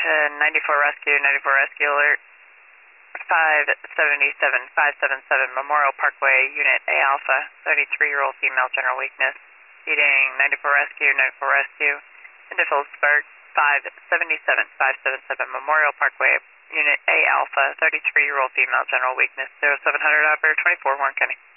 to 94 Rescue, 94 Rescue Alert 577 Memorial Parkway, Unit A Alpha, 33-year-old female, general weakness. Feeding 94 Rescue, 94 Rescue. Into Phillipsburg, 577 Memorial Parkway, Unit A Alpha, 33-year-old female, general weakness. 0700 operator 24, Warren County.